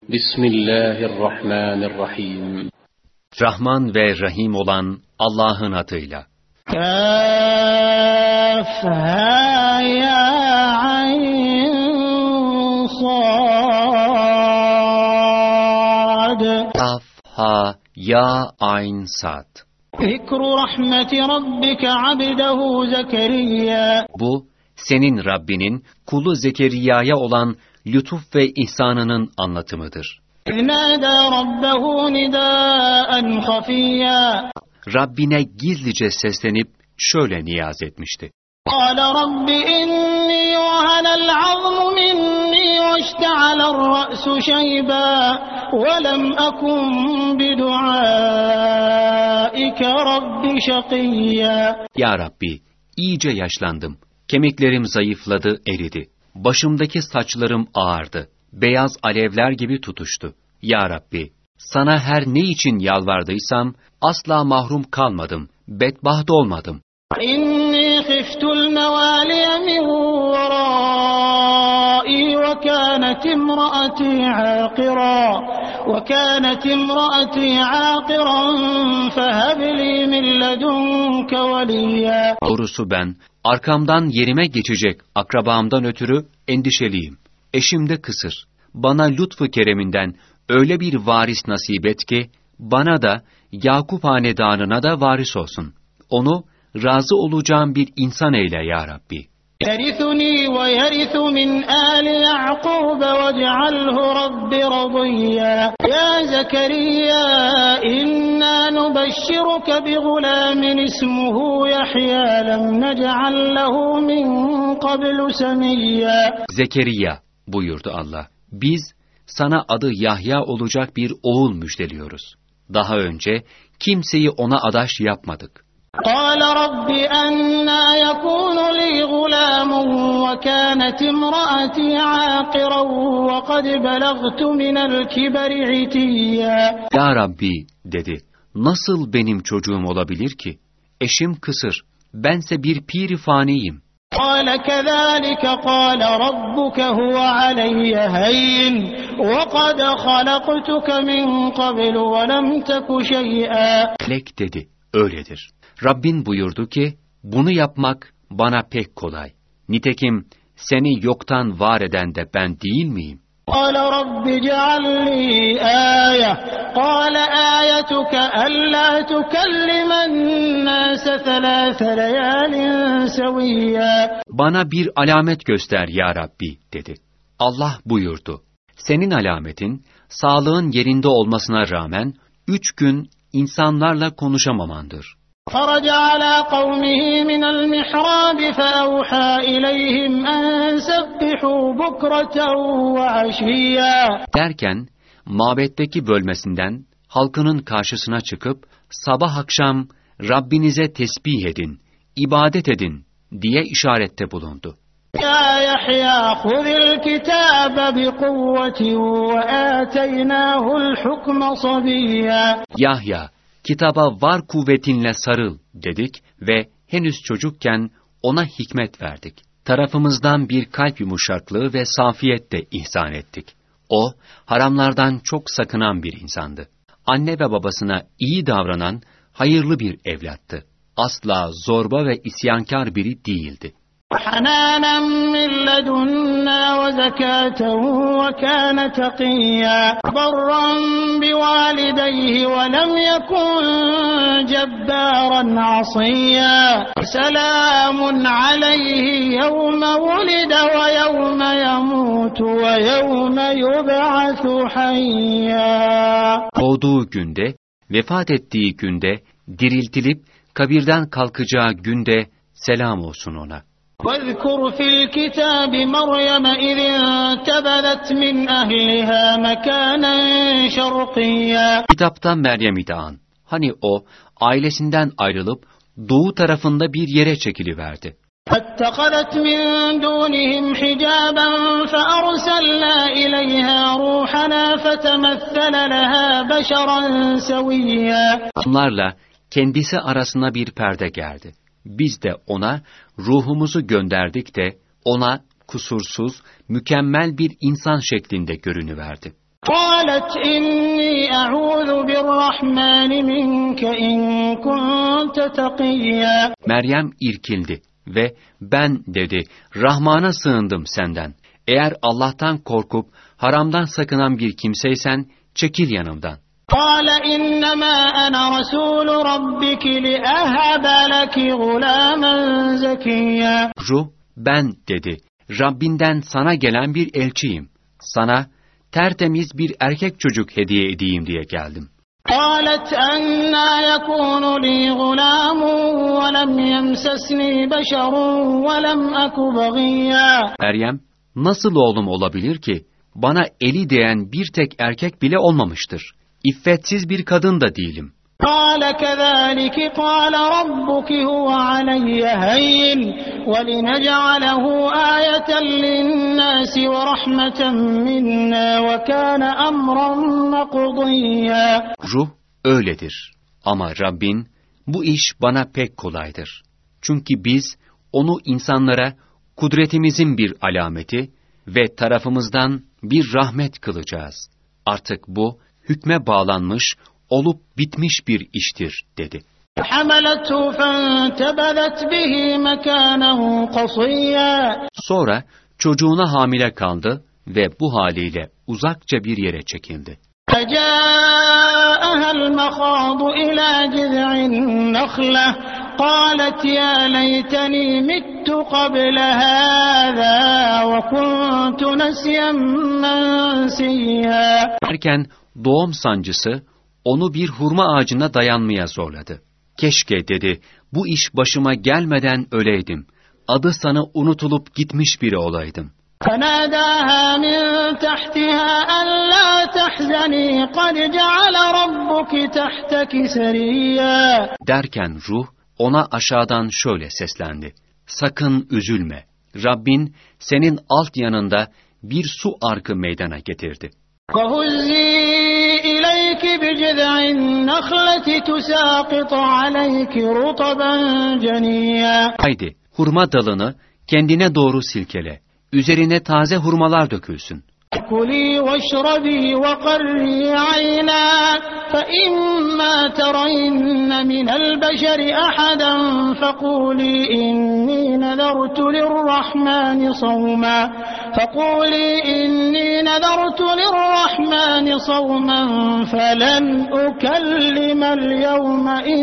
Bismillahirrahmanirrahim. Rahman ve Rahim olan Allah'ın adıyla. Kâf hâ yâ ayn sad. Kaf ha ya ayn sad. Zikru rahmeti rabbike abdehu Zekeriya. Bu senin Rabbinin kulu Zekeriya'ya olan lütuf ve ihsanının anlatımıdır. Nâdâ rabbehu nidâen hafiyya. Rabbine gizlice seslenip şöyle niyaz etmişti. قال رب إني وهن العظم مني واشتعل الرأس شيبا ولم أكن بدعائك رب شقيا. Ya Rabbi, iyice yaşlandım. Kemiklerim zayıfladı, eridi. Başımdaki saçlarım ağardı. Beyaz alevler gibi tutuştu. Ya Rabbi, sana her ne için yalvardıysam asla mahrum kalmadım, bedbaht olmadım. إني خفت الموالي من ورائي وكانت امرأتي عاقرا فهب لي من لدنك وليا. Doğrusu ben arkamdan yerime geçecek akrabamdan ötürü endişeliyim. Eşim de kısır. Bana lütfu kereminden öyle bir varis nasip et ki bana da Yakup hanedanına da varis olsun. Onu razı olacağım bir insan eyle ya Rabbi. يَرِثُنِي وَيَرِثُ مِنْ آلِ يَعْقُوبَ وَاجْعَلْهُ رَبِّ رَضِيًّا. يَا زَكَرِيَّا إِنَّا نُبَشِّرُكَ بِغُلَامٍ اسْمُهُ يَحْيَى لَمْ نَجْعَلْ لَهُ مِنْ قَبْلُ سَمِيًّا. Zekeriya buyurdu Allah. Biz sana adı Yahya olacak bir oğul müjdeliyoruz. Daha önce kimseyi ona adaş yapmadık. قال رب أنى يكون لي غلام وكانت امرأتي عاقرا وقد بلغت من الكبر عتيا. Ya Rabbi dedi, nasıl benim çocuğum olabilir ki? Eşim kısır, bense bir pir-i-faniyim. قال كذلك قال ربك هو علي هين وقد خلقتك من قبل ولم تك شيئا. Melek dedi, öyledir. Rabbin buyurdu ki, bunu yapmak bana pek kolay. Nitekim seni yoktan var eden de ben değil miyim? قال رب اجعل لي آية قال آيتك ألا تكلم الناس 3 ليال سويا. Bana bir alamet göster ya Rabbi dedi. Allah buyurdu, senin alametin sağlığın yerinde olmasına rağmen 3 gün insanlarla konuşamamandır. خرج على قومه من المحراب فأوحى إليهم أن سبحوا بكرة وعشيا. Derken mabetteki bölmesinden halkının karşısına çıkıp sabah akşam Rabbinize tesbih edin, ibadet edin diye işarette bulundu. يا يحيى خذ الكتاب بقوة وآتيناه الحكم صبيا. Yahya, kitaba var kuvvetinle sarıl dedik ve henüz çocukken ona hikmet verdik. Tarafımızdan bir kalp yumuşaklığı ve safiyet de ihsan ettik. O, haramlardan çok sakınan bir insandı. Anne ve babasına iyi davranan hayırlı bir evlattı. Asla zorba ve isyankar biri değildi. وحنانا من لدنا وزكاة وكان تقيا برا بوالديه ولم يكن جبارا عصيا سلام عليه يوم ولد ويوم يموت ويوم يبعث حيا. Doğduğu günde, vefat ettiği günde, diriltilip kabirden kalkacağı günde selam olsun ona. واذكر في الكتاب مريم إذ انتبذت من أهلها مكانا شرقيا. Kitapta Meryem'i de an. Hani o, ailesinden ayrılıp doğu tarafında bir yere çekiliverdi. فاتخذت من دونهم حجابا فأرسلنا إليها روحنا فتمثل لها بشرا سويا. Onlarla kendisi arasına bir perde gerdi. Biz de ona ruhumuzu gönderdik de ona kusursuz, mükemmel bir insan şeklinde görünüverdi. قالت إني أعوذ بالرحمن منك إن كنت تقيا. Meryem irkildi ve ben dedi, Rahman'a sığındım senden. Eğer Allah'tan korkup haramdan sakınan bir kimseysen çekil yanımdan. قال إنما أنا رسول ربك لأهب لك غلاما زكيا. Ruh, ben dedi, Rabbinden sana gelen bir elçiyim. Sana tertemiz bir erkek çocuk hediye edeyim diye geldim. قالت أنى يكون لي غلام ولم يمسسني بشر ولم أك بغيا. Meryem, nasıl oğlum olabilir ki? Bana eli değen bir tek erkek bile olmamıştır. İffetsiz bir kadın da değilim. قال كذلك قال ربك هو علي هين ولنجعله آية للناس ورحمة منا وكان أمرا مقضيا. Ruh öyledir. Ama Rabbin, bu iş bana pek kolaydır. Çünkü biz onu insanlara kudretimizin bir alameti ve tarafımızdan bir rahmet kılacağız. Artık bu hükme bağlanmış, olup bitmiş bir iştir dedi. حَمَلَتْهُ فَانْتَبَذَتْ بِهِ مَكَانَهُ قَصِيًّا. Sonra çocuğuna hamile kaldı ve bu haliyle uzakça bir yere çekildi. فَجَاءَهَا الْمَخَاضُ إِلَى جِذْعِ النَّخْلَةِ قَالَتْ يَا لَيْتَنِي مِتُّ قَبْلَ هَذَا وَكُنْتُ نَسْيًا مَنْسِيًّا. Derken doğum sancısı onu bir hurma ağacına dayanmaya zorladı. Keşke dedi, bu iş başıma gelmeden öleydim. Adı sana unutulup gitmiş biri olaydım. فَنَادَاهَا مِنْ تَحْتِهَا أَلَّا تَحْزَنِي قَدْ جَعَلَ رَبُّكِ تَحْتَكِ سَرِيًّا. Derken ruh ona aşağıdan şöyle seslendi. Sakın üzülme. Rabbin senin alt yanında bir su arkı meydana getirdi. وَهُزِّي إِلَيْكِ بِجِذْعِ النَّخْلَةِ تُسَاقِطُ عَلَيْكِ رُطَبًا جَنِيًّا. Haydi hurma dalını kendine doğru silkele. Üzerine taze hurmalar dökülsün. كُلِي وَاشْرَبِي وَقَرِّي عَيْنًا فَإِمَّا تَرَيِنَّ مِنَ الْبَشَرِ أَحَدًا فَقُولِي إِنِّي نَذَرْتُ لِلرَّحْمَنِ صَوْمًا فَلَنْ أُكَلِّمَ الْيَوْمَ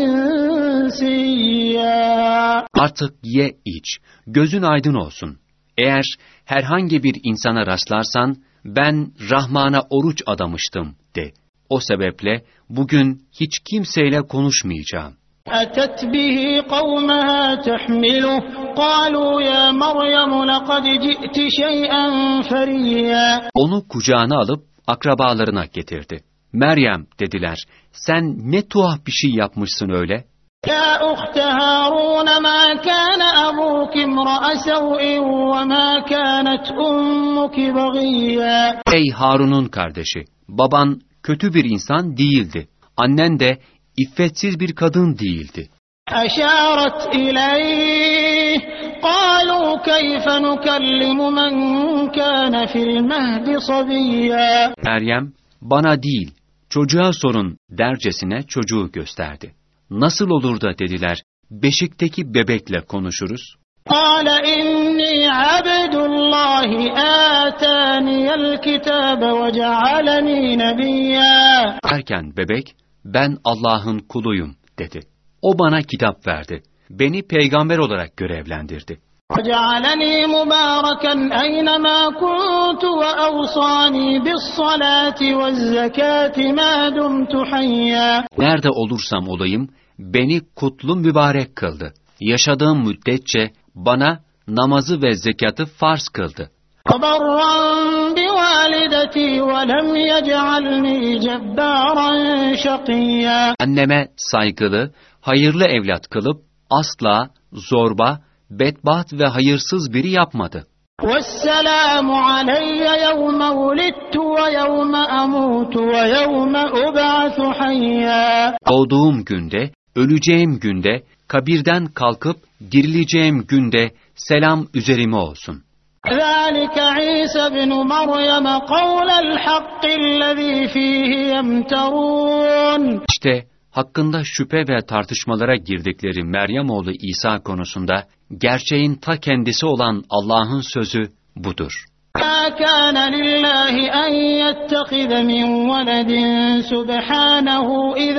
إِنْسِيًّا. Artık ye iç, gözün aydın olsun. Eğer herhangi bir insana rastlarsan, ben Rahman'a oruç adamıştım de. O sebeple bugün hiç kimseyle konuşmayacağım. أَتَتْ بِهِ قَوْمَهَا تَحْمِلُهُ قَالُوا يَا مَرْيَمُ لَقَدْ جِئْتِ شَيْئًا فَرِيًّا. Onu kucağına alıp akrabalarına getirdi. Meryem dediler, sen ne tuhaf bir şey yapmışsın öyle. يَا أُخْتَ هَارُونَ مَا كَانَ أَبُوكِ امْرَأَ سَوْءٍ وَمَا كَانَتْ أُمُّكِ بَغِيًّا. Ey Harun'un kardeşi, baban kötü bir insan değildi. Annen de iffetsiz bir kadın değildi. أَشَارَتْ إِلَيْهِ قَالُوا كَيْفَ نُكَلِّمُ مَنْ كَانَ فِي الْمَهْدِ صَبِيًّا. Meryem, bana değil, çocuğa sorun dercesine çocuğu gösterdi. Nasıl olur da dediler, beşikteki bebekle konuşuruz. قَالَ إِنِّي عَبْدُ اللّٰهِ آتَانِيَ الْكِتَابَ وَجَعَلَنِي نَبِيًّا. Derken bebek, ben Allah'ın kuluyum dedi. O bana kitap verdi. Beni peygamber olarak görevlendirdi. وَجَعَلَنِي مُبَارَكًا أَيْنَمَا كُنْتُ وَأَوْصَانِي بِالصَّلَاةِ وَالزَّكَاةِ مَا دُمْتُ حَيًّا. Nerede olursam olayım, beni kutlu mübarek kıldı. Yaşadığım müddetçe bana namazı ve zekatı farz kıldı. وَبَرًّا بِوَالِدَتِي وَلَمْ يَجْعَلْنِي جَبَّارًا شَقِيًّا. Anneme saygılı, hayırlı evlat kılıp asla zorba, bedbaht ve hayırsız biri yapmadı. وَالسَّلَامُ عَلَيَّ يَوْمَ وُلِدتُّ وَيَوْمَ أَمُوتُ وَيَوْمَ أُبْعَثُ حَيًّا. Doğduğum günde, öleceğim günde, kabirden kalkıp dirileceğim günde selam üzerime olsun. ذَٰلِكَ عِيسَى بْنُ مَرْيَمَ قَوْلَ الْحَقِّ الَّذ۪ي ف۪يهِ يَمْتَرُونَ. İşte hakkında şüphe ve tartışmalara girdikleri Meryem oğlu İsa konusunda gerçeğin ta kendisi olan Allah'ın sözü budur. مَا كَانَ لِلّٰهِ أَنْ يَتَّخِذَ مِنْ وَلَدٍ سُبْحَانَهُ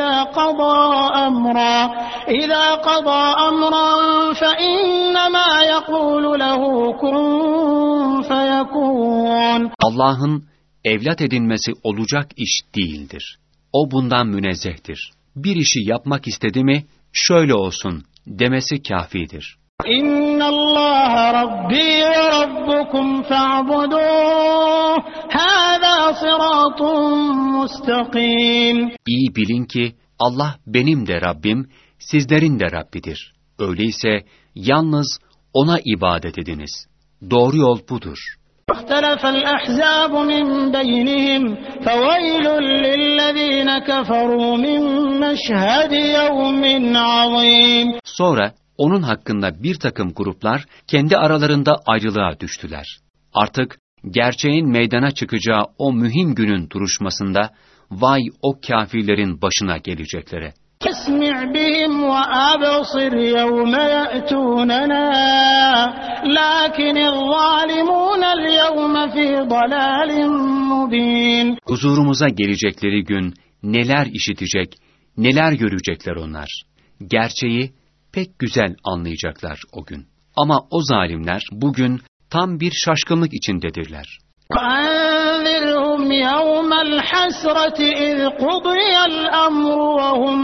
إِذَا قَضَى أَمْرًا فَإِنَّمَا يَقُولُ لَهُ كُنْ فَيَكُونُ. Allah'ın evlat edinmesi olacak iş değildir. O bundan münezzehtir. Bir işi yapmak istedi mi, şöyle olsun demesi kâfidir. İnna Allah Rabbi ve Rabbukum fa'buduh. Hâzâ sıratun mustakim. İyi bilin ki Allah benim de Rabbim, sizlerin de Rabbidir. Öyleyse yalnız O'na ibadet ediniz. Doğru yol budur. اختلف الأحزاب من بينهم فويل للذين كفروا من مشهد يوم عظيم. Sonra onun hakkında bir takım gruplar kendi aralarında ayrılığa düştüler. Artık gerçeğin meydana çıkacağı o mühim günün duruşmasında vay o kâfirlerin başına geleceklere. اسمع بهم وأبصر يوم يأتوننا لكن الظالمون اليوم في ضلال مبين. Huzurumuza gelecekleri gün neler işitecek, neler görecekler onlar. Gerçeği pek güzel anlayacaklar o gün. Ama o zalimler bugün tam bir şaşkınlık içindedirler. وَأَنذِرْهُمْ يَوْمَ الْحَسْرَةِ إِذْ قُضِيَ الْأَمْرُ وَهُمْ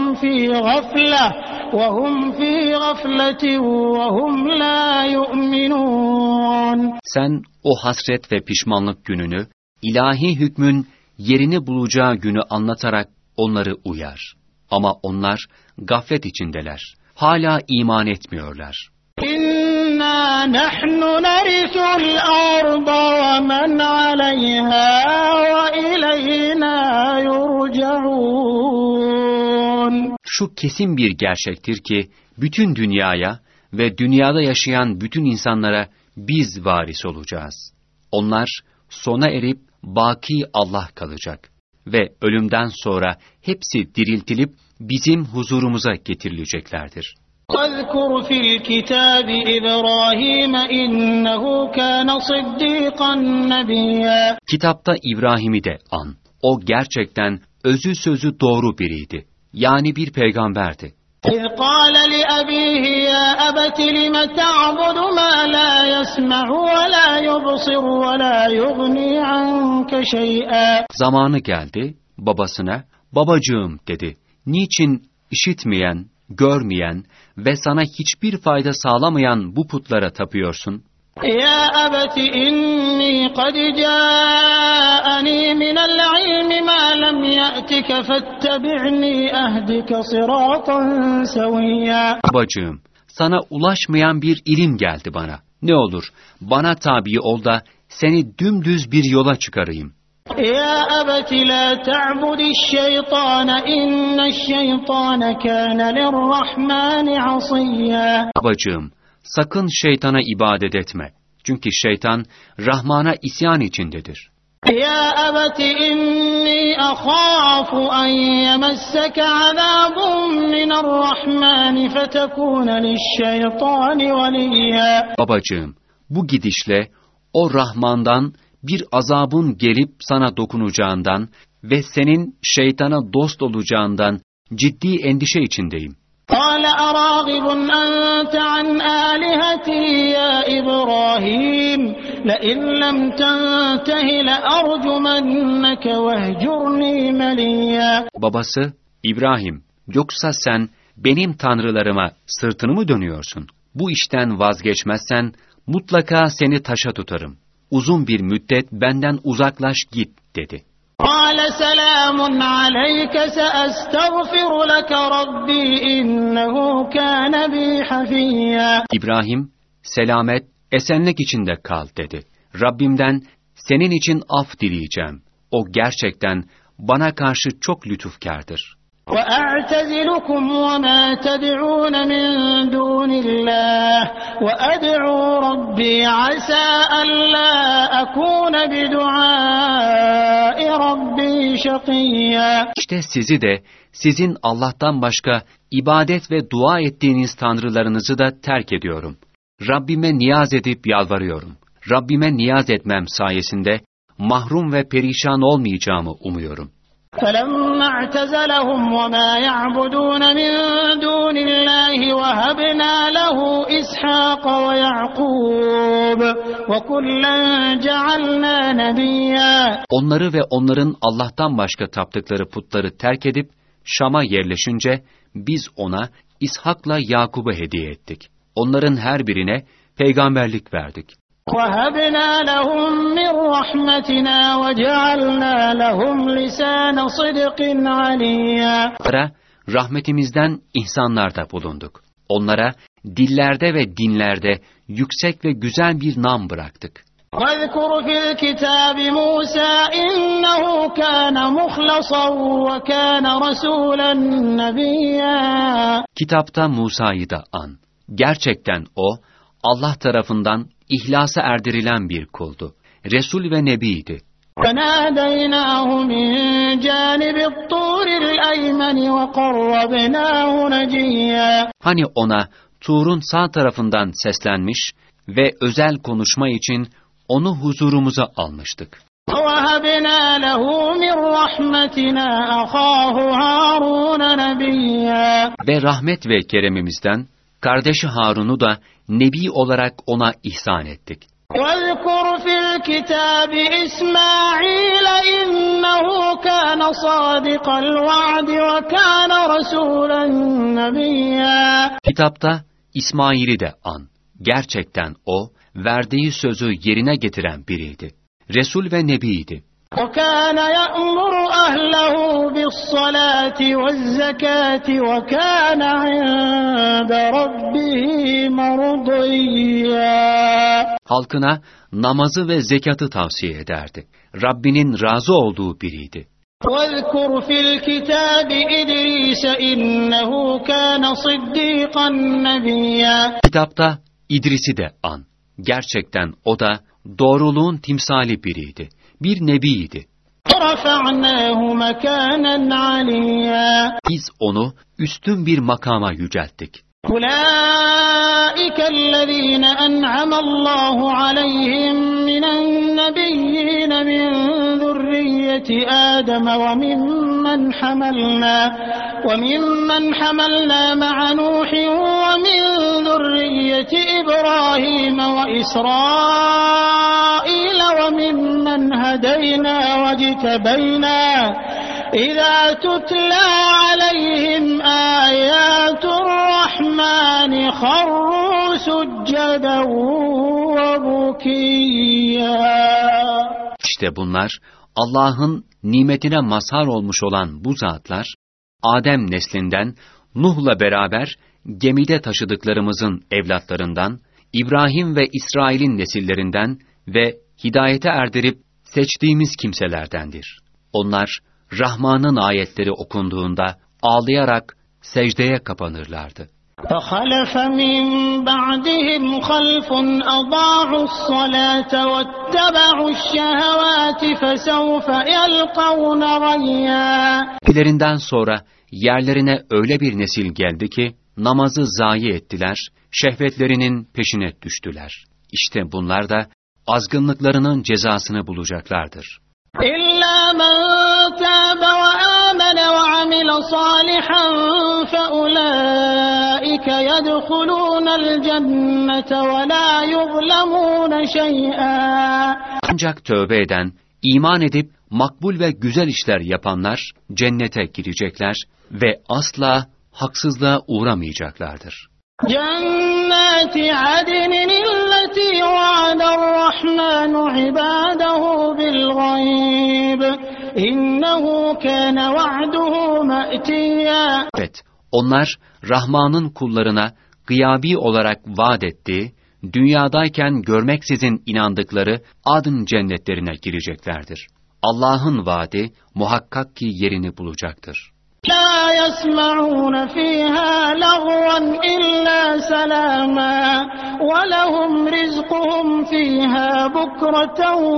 فِي غَفْلَةٍ وَهُمْ لَا يُؤْمِنُونَ. Sen o hasret ve pişmanlık gününü, ilahi hükmün yerini bulacağı günü anlatarak onları uyar. Ama onlar gaflet içindeler. Hala iman etmiyorlar. İnna nahnu narisul arda ve men aleyha ve ileyna yurcaun. Şu kesin bir gerçektir ki bütün dünyaya ve dünyada yaşayan bütün insanlara biz varis olacağız. Onlar sona erip baki Allah kalacak ve ölümden sonra hepsi diriltilip bizim huzurumuza getirileceklerdir. وَاذْكُرْ فِي الْكِتَابِ إِبْرَاهِيمَ إِنَّهُ كَانَ صِدِّيقًا نَبِيًّا. Kitapta İbrahim'i de an. O gerçekten özü sözü doğru biriydi. Yani bir peygamberdi. إِذْ قَالَ لِأَبِيهِ يَا أَبَتِ لِمَ تَعْبُدُ مَا لَا يَسْمَعُ وَلَا يُبْصِرُ وَلَا يُغْنِي عَنْكَ شَيْئًا. Zamanı geldi, babasına, babacığım dedi. Niçin işitmeyen, görmeyen ve sana hiçbir fayda sağlamayan bu putlara tapıyorsun? Ya abati inni qad ja'ani minel ilmi ma lem ya'tika fettabi'ni ahdika siratan saviyya. Babacığım, sana ulaşmayan bir ilim geldi bana. Ne olur, bana tabi ol da seni dümdüz bir yola çıkarayım. Ya abati la ta'budi'ş-şeytane inne'ş-şeytane kâne lir-rahmâni 'asiyya. Babacığım, sakın şeytana ibadet etme. Çünkü şeytan Rahman'a isyan içindedir. Ya abati inni akhâfu en yemesseke azâbun mine'r-rahmâni fetekûne li'ş-şeytâni veliyya. Babacığım, bu gidişle o Rahman'dan bir azabın gelip sana dokunacağından ve senin şeytana dost olacağından ciddi endişe içindeyim. قَالَ أَرَاغِبٌ أَنْتَ عَنْ آلِهَتِي يَا إِبْرَاهِيمُ لَئِنْ لَمْ تَنْتَهِ لَأَرْجُمَنَّكَ وَاهْجُرْنِي مَلِيًّا. Babası, İbrahim, yoksa sen benim tanrılarıma sırtını mı dönüyorsun? Bu işten vazgeçmezsen mutlaka seni taşa tutarım. Uzun bir müddet benden uzaklaş git dedi. قَالَ سَلَامٌ عَلَيْكَ سَأَسْتَغْفِرُ لَكَ رَبِّي إِنَّهُ كَانَ بِي حَفِيًّا. İbrahim, selamet, esenlik içinde kal dedi. Rabbimden senin için af dileyeceğim. O gerçekten bana karşı çok lütufkârdır. وَأَعْتَزِلُكُمْ وَمَا تَدْعُونَ مِنْ دُونِ اللّٰهِ وَأَدْعُوا رَبِّي عَسَى أَلَّا أَكُونَ بِدُعَاءِ رَبِّي شَقِيًّا. İşte sizi de, sizin Allah'tan başka ibadet ve dua ettiğiniz tanrılarınızı da terk ediyorum. Rabbime niyaz edip yalvarıyorum. Rabbime niyaz etmem sayesinde mahrum ve perişan olmayacağımı umuyorum. فَلَمَّا اعْتَزَلَهُمْ وَمَا يَعْبُدُونَ مِنْ دُونِ اللّٰهِ وَهَبْنَا لَهُ إِسْحَاقَ وَيَعْقُوبَ وَكُلًّا جَعَلْنَا نَبِيًّا. Onları ve onların Allah'tan başka taptıkları putları terk edip Şam'a yerleşince biz ona İshak'la Yakub'u hediye ettik. Onların her birine peygamberlik verdik. وَهَبْنَا لَهُم مِّن رَّحْمَتِنَا وَجَعَلْنَا لَهُمْ لِسَانَ صِدْقٍ عَلِيًّا. Onlara rahmetimizden ihsanlarda bulunduk. Onlara dillerde ve dinlerde yüksek ve güzel bir nam bıraktık. وَاذْكُرْ فِي الْكِتَابِ مُوسَى إِنَّهُ كَانَ مُخْلَصًا وَكَانَ رَسُولًا نَبِيًّا. Kitapta Musa'yı da an. Gerçekten o, Allah tarafından ihlasa erdirilen bir kuldu. Resul ve nebiydi. فَنَادَيْنَاهُ مِنْ جَانِبِ الطُّورِ الْأَيْمَنِ وَقَرَّبْنَاهُ نَجِيًّا. Hani ona Tur'un sağ tarafından seslenmiş ve özel konuşma için onu huzurumuza almıştık. وَوَهَبْنَا لَهُ مِنْ رَحْمَتِنَا أَخَاهُ هَارُونَ نَبِيًّا. Ve rahmet ve keremimizden kardeşi Harun'u da nebi olarak ona ihsan ettik. وَاذْكُرْ فِي الْكِتَابِ إِسْمَاعِيلَ إِنَّهُ كَانَ صَادِقَ الْوَعْدِ وَكَانَ رَسُولًا نَبِيًّا. Kitapta İsmail'i de an. Gerçekten o, verdiği sözü yerine getiren biriydi. Resul ve nebiydi. وَكَانَ يَأْمُرُ أَهْلَهُ بِالصَّلَاةِ وَالزَّكَاةِ وَكَانَ عِندَ رَبِّهِ مَرْضِيًّا. Halkına namazı ve zekatı tavsiye ederdi. Rabbinin razı olduğu biriydi. وَاذْكُرْ فِي الْكِتَابِ إِدْرِيسَ إِنَّهُ كَانَ صِدِّيقًا نَبِيًّا. Kitapta İdris'i de an. Gerçekten o da doğruluğun timsali biriydi. Bir nebiydi. وَرَفَعْنَاهُ مَكَانًا عَلِيًّا. Biz onu üstün bir makama yücelttik. أُولَٰئِكَ الَّذِينَ أَنْعَمَ اللّٰهُ عَلَيْهِمْ مِنَ النَّبِيِّينَ مِنْ ذُرِّيَّةِ آدَمَ وَمِمَّنْ حَمَلْنَا مَعَ نُوحٍ وَمِنْ ذُرِّيَّةِ إِبْرَاهِيمَ وَإِسْرَائِيلَ وَمِمَّنْ هَدَيْنَا وَاجْتَبَيْنَا إِذَا تُتْلَى عَلَيْهِمْ آيَاتُ الرَّحْمَنِ خَرُّوا سُجَّدًا وَبُكِيًّا. İşte bunlar Allah'ın nimetine mazhar olmuş olan bu zatlar, Adem neslinden Nuh'la beraber gemide taşıdıklarımızın evlatlarından, İbrahim ve İsrail'in nesillerinden ve hidayete erdirip seçtiğimiz kimselerdendir. Onlar, Rahman'ın ayetleri okunduğunda ağlayarak secdeye kapanırlardı. فَخَلَفَ مِنْ بَعْدِهِمْ خَلْفٌ أَضَاعُوا الصَّلَاةَ وَاتَّبَعُوا الشَّهَوَاتِ فَسَوْفَ يَلْقَوْنَ غَيًّا. Kendilerinden sonra yerlerine öyle bir nesil geldi ki namazı zayi ettiler, şehvetlerinin peşine düştüler. İşte bunlar da azgınlıklarının cezasını bulacaklardır. إِلَّا مَنْ تَابَ وَآمَنَ وَعَمِلَ صَالِحًا فَأُولَٰئِكَ يَدْخُلُونَ الْجَنَّةَ وَلَا يُظْلَمُونَ شَيْئًا. Ancak tövbe eden, iman edip makbul ve güzel işler yapanlar cennete girecekler ve asla haksızlığa uğramayacaklardır. جَنَّاتِ عَدْنٍ الَّتِي وَعَدَ الرَّحْمَنُ عِبَادَهُ بِالْغَيْبِ إِنَّهُ كَانَ وَعْدُهُ مَأْتِيًّا. Evet, onlar Rahman'ın kullarına gıyabi olarak vaat ettiği, dünyadayken görmeksizin inandıkları adn cennetlerine gireceklerdir. Allah'ın vaadi muhakkak ki yerini bulacaktır. لا يسمعون فيها لغوا إلا سلاما ولهم رزقهم فيها بكرة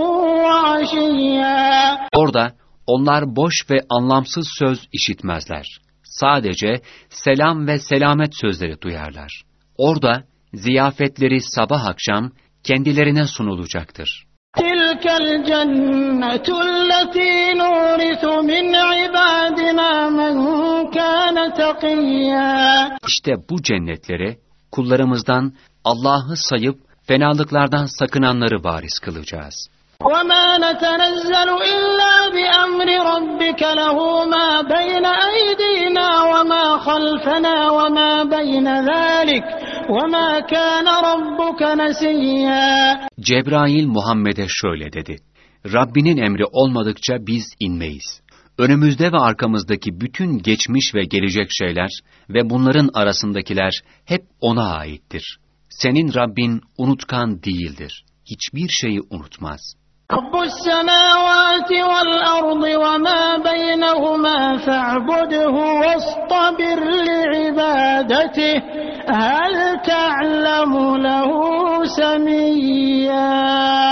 وعشيا. Orada onlar boş ve anlamsız söz işitmezler. Sadece selam ve selamet sözleri duyarlar. Orada ziyafetleri sabah akşam kendilerine sunulacaktır. تلك الجنة التي نورث من عبادنا من كان تقيا. İşte bu cennetleri kullarımızdan Allah'ı sayıp fenalıklardan sakınanları varis kılacağız. وَمَا نَتَنَزَّلُ إِلَّا بِأَمْرِ رَبِّكَ لَهُ مَا بَيْنَ أَيْدِينَا وَمَا خَلْفَنَا وَمَا بَيْنَ ذَلِكَ وَمَا كَانَ رَبُّكَ نَسِيًّا. Cebrail Muhammed'e şöyle dedi: Rabbinin emri olmadıkça biz inmeyiz. Önümüzde ve arkamızdaki bütün geçmiş ve gelecek şeyler ve bunların arasındakiler hep O'na aittir. Senin Rabbin unutkan değildir. Hiçbir şeyi unutmaz. رَبُّ السَّمَاوَاتِ وَالْأَرْضِ وَمَا بَيْنَهُمَا فَاعْبُدْهُ وَاصْطَبِرْ لِعِبَادَتِهِ هَلْ تَعْلَمُ لَهُ سَمِيًّا.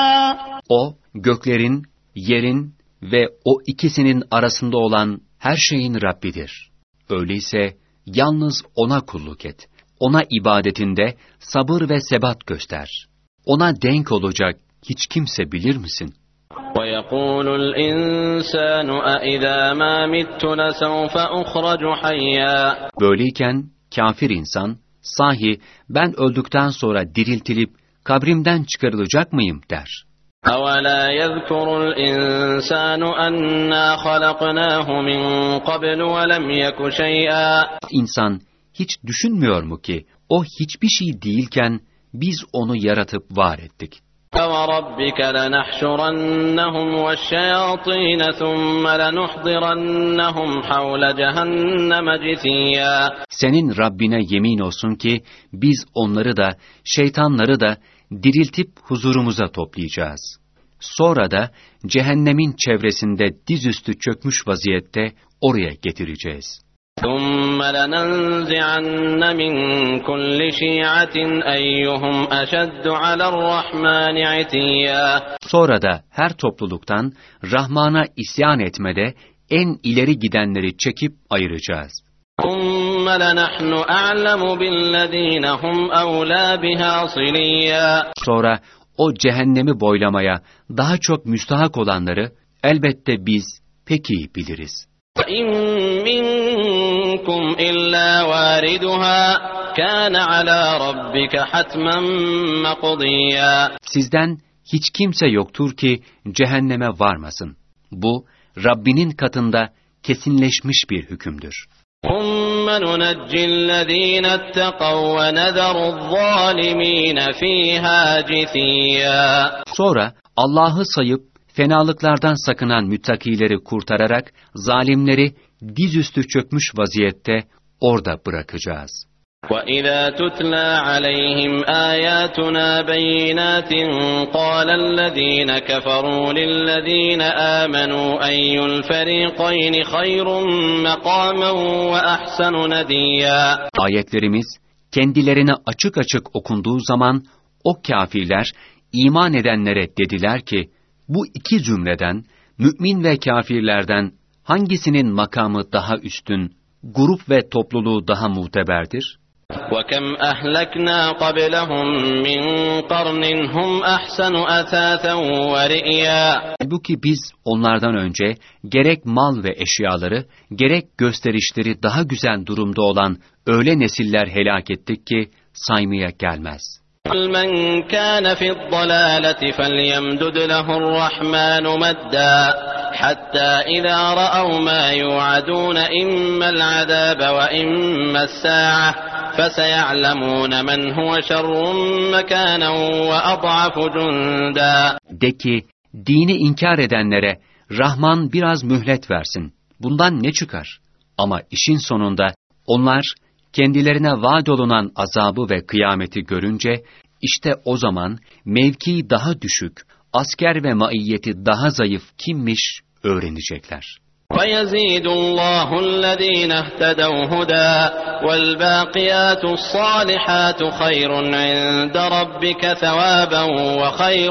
O, göklerin, yerin ve o ikisinin arasında olan her şeyin Rabbidir. Öyleyse yalnız O'na kulluk et. O'na ibadetinde sabır ve sebat göster. Ona denk olacak hiç kimse bilir misin? وَيَقُولُ الْإِنسَانُ أَإِذَا مَا مِتُّ لَسَوْفَ أُخْرَجُ حَيًّا. Böyleyken kafir insan, sahi ben öldükten sonra diriltilip kabrimden çıkarılacak mıyım der. أَوَلَا يَذْكُرُ الْإِنسَانُ أَنَّا خَلَقْنَاهُ مِنْ قَبْلُ وَلَمْ يَكُ شَيْئًا. İnsan hiç düşünmüyor mu ki o hiçbir şey değilken biz onu yaratıp var ettik. فَوَرَبِّكَ لَنَحْشُرَنَّهُمْ وَالشَّيَاطِينَ ثُمَّ لَنُحْضِرَنَّهُمْ حَوْلَ جَهَنَّمَ جِثِيًّا. Senin Rabbine yemin olsun ki biz onları da şeytanları da diriltip huzurumuza toplayacağız. Sonra da cehennemin çevresinde dizüstü çökmüş vaziyette oraya getireceğiz. ثُمَّ لَنَنْزِعَنَّ مِنْ كُلِّ شِيعَةٍ أَيُّهُمْ أَشَدُّ عَلَى الرَّحْمَنِ عِتِيًّا. Sonra da her topluluktan Rahman'a isyan etmede en ileri gidenleri çekip ayıracağız. ثُمَّ لَنَحْنُ أَعْلَمُ بِالَّذ۪ينَ هُمْ أَوْلَى بِهَا صِلِيًّا. Sonra o cehennemi boylamaya daha çok müstahak olanları elbette biz pek iyi biliriz. وَإِنْ مِنْكُمْ إِلَّا وَارِدُهَا كَانَ عَلَى رَبِّكَ حَتْمًا مَقْضِيًّا. Sizden hiç kimse yoktur ki cehenneme varmasın. Bu Rabbinin katında kesinleşmiş bir hükümdür. ثُمَّ نُنَجِّي الَّذ۪ينَ اتَّقَوْا وَنَذَرُ الظَّالِم۪ينَ ف۪يهَا جِثِيًّا. Sonra Allah'ı sayıp fenalıklardan sakınan müttakileri kurtararak zalimleri dizüstü çökmüş vaziyette orada bırakacağız. وَإِذَا تُتْلَى عَلَيْهِمْ آيَاتُنَا بَيِّنَاتٍ قَالَ الَّذ۪ينَ كَفَرُوا لِلَّذ۪ينَ آمَنُوا أَيُّ الْفَر۪يقَيْنِ خَيْرٌ مَقَامًا وَأَحْسَنُ نَدِيًّا. Ayetlerimiz kendilerine açık açık okunduğu zaman o kâfirler iman edenlere dediler ki, bu iki zümreden, mümin ve kâfirlerden hangisinin makamı daha üstün, grup ve topluluğu daha muteberdir? وَكَمْ أَهْلَكْنَا قَبْلَهُمْ مِنْ قَرْنٍ هُمْ أَحْسَنُ أَثَاثًا وَرِئْيًا. Halbuki biz onlardan önce gerek mal ve eşyaları, gerek gösterişleri daha güzel durumda olan öyle nesiller helak ettik ki saymaya gelmez. مَنْ كَانَ فِي الضَّلَالَةِ فَلْيَمْدُدْ لَهُ الرَّحْمَنُ مَدًّا حَتَّى إِذَا رَأَوْا مَا يُوعَدُونَ إِمَّا الْعَذَابَ وَإِمَّا السَّاعَةَ فَسَيَعْلَمُونَ مَنْ هُوَ شَرٌّ مَكَانًا وَأَضْعَفُ جُنْدًا. De ki, dini inkar edenlere Rahman biraz mühlet versin. Bundan ne çıkar? Ama işin sonunda onlar kendilerine vaat olunan azabı ve kıyameti görünce, işte o zaman mevki daha düşük, asker ve maiyeti daha zayıf kimmiş öğrenecekler. وَيَزِيدُ اللّٰهُ الَّذ۪ينَ اهْتَدَوْا هُدًى وَالْبَاقِيَاتُ الصَّالِحَاتُ خَيْرٌ عِنْدَ رَبِّكَ ثَوَابًا وَخَيْرٌ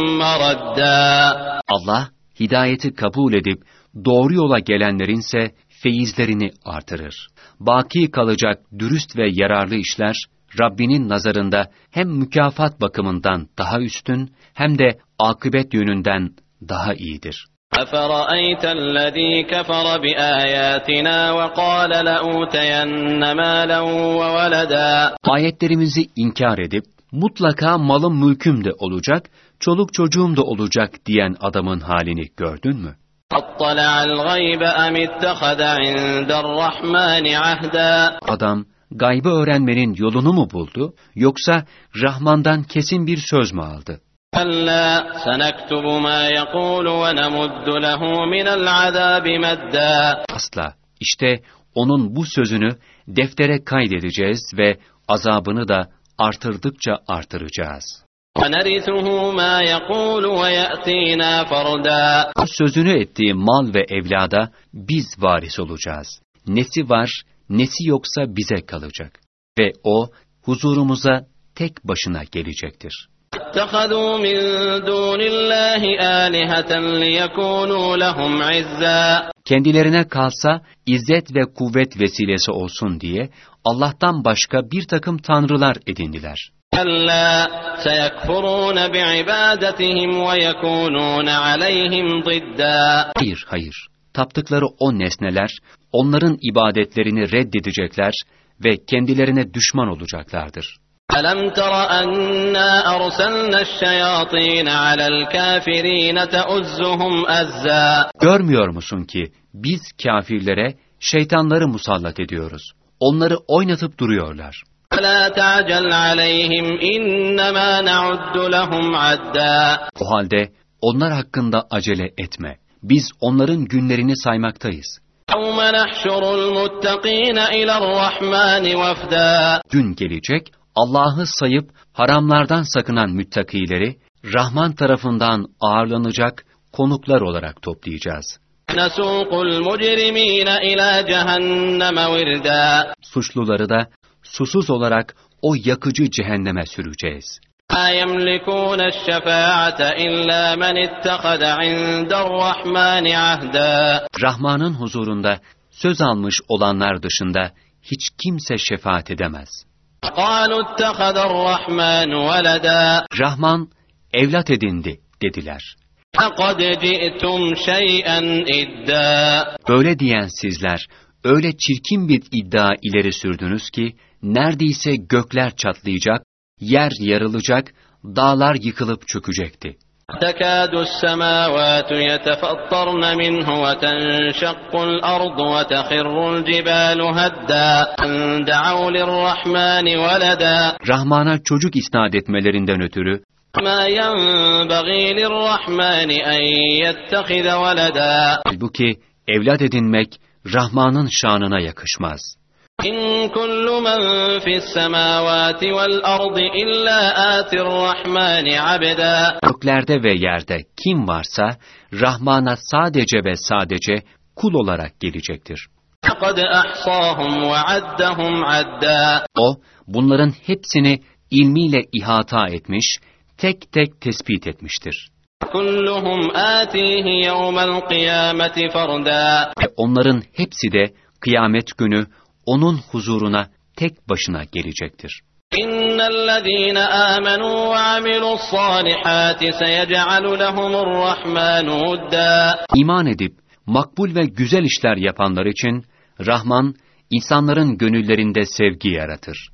مَرَدًّا. Allah hidayeti kabul edip doğru yola gelenlerinse feyizlerini artırır. Baki kalacak dürüst ve yararlı işler Rabbinin nazarında hem mükafat bakımından daha üstün hem de akıbet yönünden daha iyidir. أَفَرَأَيْتَ الَّذ۪ي كَفَرَ بِآيَاتِنَا وَقَالَ لَأُوتَيَنَّ مَالًا وَوَلَدًا. Ayetlerimizi inkar edip mutlaka malım mülküm de olacak, çoluk çocuğum da olacak diyen adamın halini gördün mü? أَطَّلَعَ الْغَيْبَ أَمِ اتَّخَذَ عِنْدَ الرَّحْمَنِ عَهْدًا. Adam gaybı öğrenmenin yolunu mu buldu, yoksa Rahman'dan kesin bir söz mü aldı? كَلَّا سَنَكْتُبُ مَا يَقُولُ وَنَمُدُّ لَهُ مِنَ الْعَذَابِ مَدًّا. Asla. İşte onun bu sözünü deftere kaydedeceğiz ve azabını da artırdıkça artıracağız. وَنَرِثُهُ مَا يَقُولُ وَيَأْتِينَا فَرْدًا. O sözünü ettiği mal ve evlada biz varis olacağız. Nesi var, nesi yoksa bize kalacak. Ve o huzurumuza tek başına gelecektir. اتَّخَذُوا مِنْ دُونِ اللّٰهِ آلِهَةً لِيَكُونُوا لَهُمْ عِزًّا. Kendilerine kalsa izzet ve kuvvet vesilesi olsun diye Allah'tan başka bir takım tanrılar edindiler. كَلَّا سَيَكْفُرُونَ بِعِبَادَتِهِمْ وَيَكُونُونَ عَلَيْهِمْ ضِدًّا. Hayır, hayır. Taptıkları o nesneler, onların ibadetlerini reddedecekler ve kendilerine düşman olacaklardır. أَلَمْ تَرَ أَنَّا أَرْسَلْنَا الشَّيَاطِينَ عَلَى الْكَافِرِينَ تَؤُزُّهُمْ أَزًّا. Görmüyor musun ki biz kâfirlere şeytanları musallat ediyoruz. Onları oynatıp duruyorlar. فَلَا تَعْجَلْ عَلَيْهِمْ إِنَّمَا نَعُدُّ لَهُمْ عَدًّا. O halde onlar hakkında acele etme. Biz onların günlerini saymaktayız. يَوْمَ نَحْشُرُ الْمُتَّقِينَ إِلَى الرَّحْمَنِ وَفْدًا. Gün gelecek, Allah'ı sayıp haramlardan sakınan müttakileri Rahman tarafından ağırlanacak konuklar olarak toplayacağız. نَسُوقُ الْمُجْرِمِينَ إِلَى جَهَنَّمَ وِرْدًا. Suçluları da susuz olarak o yakıcı cehenneme süreceğiz. مَا يَمْلِكُونَ الشَّفَاعَةَ إِلَّا مَنِ اتَّخَذَ عِنْدَ الرَّحْمَنِ عَهْدًا. Rahman'ın huzurunda söz almış olanlar dışında hiç kimse şefaat edemez. قَالُوا اتَّخَذَ الرَّحْمَنُ وَلَدًا. Rahman evlat edindi dediler. لَقَدْ جِئْتُمْ شَيْئًا إِدًّا. Böyle diyen sizler öyle çirkin bir iddia ileri sürdünüz ki neredeyse gökler çatlayacak, yer yarılacak, dağlar yıkılıp çökecekti. تَكَادُ السَّمَاوَاتُ يَتَفَطَّرْنَ مِنْهُ وَتَنْشَقُّ الْأَرْضُ وَتَخِرُّ الْجِبَالُ هَدًّا أَنْ دَعَوْا لِلرَّحْمَنِ وَلَدًا. Rahman'a çocuk isnat etmelerinden ötürü مَا يَنْبَغِي لِلرَّحْمَنِ أَنْ يَتَّخِذَ وَلَدًا. halbuki evlat edinmek Rahman'ın şanına yakışmaz. إِنْ كُلُّ مَنْ فِي السَّمَاوَاتِ وَالْأَرْضِ إِلَّا آتِ الرَّحْمَنِ عَبْدًا. Göklerde ve yerde kim varsa Rahman'a sadece ve sadece kul olarak gelecektir. لَقَدْ أَحْصَاهُمْ وَعَدَّهُمْ عَدًّا. O bunların hepsini ilmiyle ihata etmiş, tek tek tespit etmiştir. كُلُّهُمْ آتِيهِ يَوْمَ الْقِيَامَةِ فَرْدًا. Ve onların hepsi de kıyamet günü onun huzuruna tek başına gelecektir. إِنَّ الَّذ۪ينَ آمَنُوا وَعَمِلُوا الصَّالِحَاتِ سَيَجْعَلُ لَهُمُ الرَّحْمَنُ وُدًّا. İman edip makbul ve güzel işler yapanlar için Rahman insanların gönüllerinde sevgi yaratır.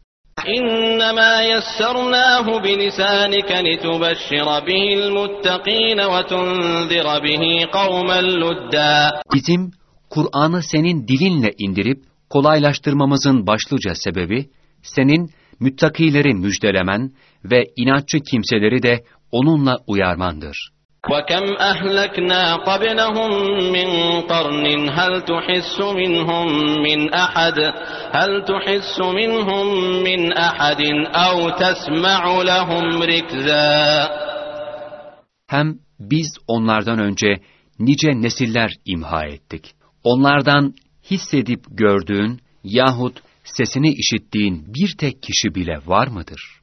إِنَّمَا يَسَّرْنَاهُ بِلِسَانِكَ لِتُبَشِّرَ بِهِ الْمُتَّقِينَ وَتُنْذِرَ بِهِ قَوْمًا لُدًّا. Bizim Kur'an'ı senin dilinle indirip kolaylaştırmamızın başlıca sebebi, senin müttakileri müjdelemen ve inatçı kimseleri de onunla uyarmandır. وَكَمْ أَهْلَكْنَا قَبْلَهُمْ مِنْ قَرْنٍ هَلْ تُحِسُّ مِنْهُمْ مِنْ أَحَدٍ أَوْ تَسْمَعُ لَهُمْ رِكْزًا. Hem biz onlardan önce nice nesiller imha ettik. Onlardan hissedip gördüğün yahut sesini işittiğin bir tek kişi bile var mıdır?